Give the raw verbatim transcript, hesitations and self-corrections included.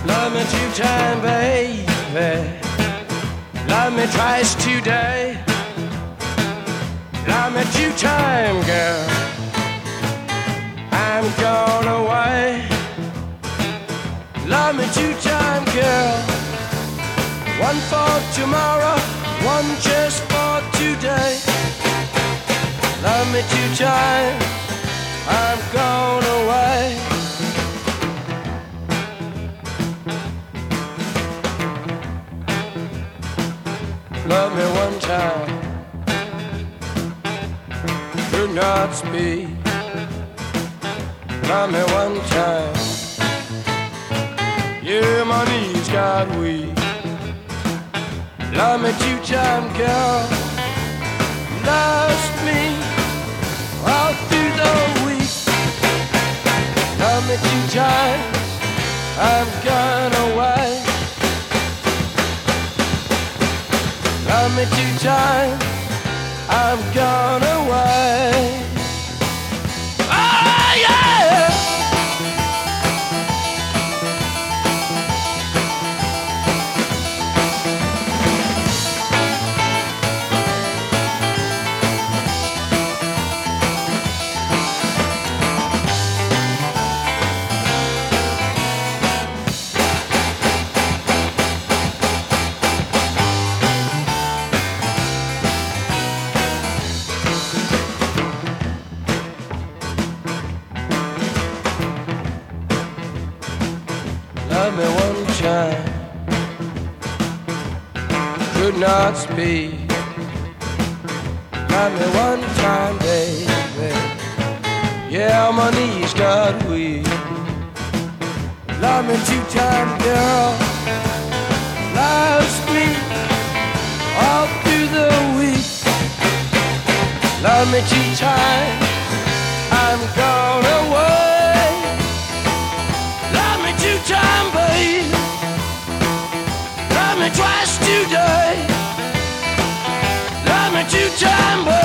Love me two time, baby. Love me twice today. Love me two time, girl. I'm gone away. Love me two time, girl. One for tomorrow, one just for today. Love me two time, I'm gone away. Love me one time, could not speak. Love me one time, yeah, my knees got weak. Love me two time, girl. Lost me all through the week. Love me two time, I'm gone away. Love me two time, I'm gone away. Oh yeah! Love me one time, could not speak. Love me one time, baby. Yeah, my knees got weak. Love me two time, girl. Lost me all through the week. Love me two time, I'm gone away. Love me two time, babe. Love me twice today. Love me two time, babe.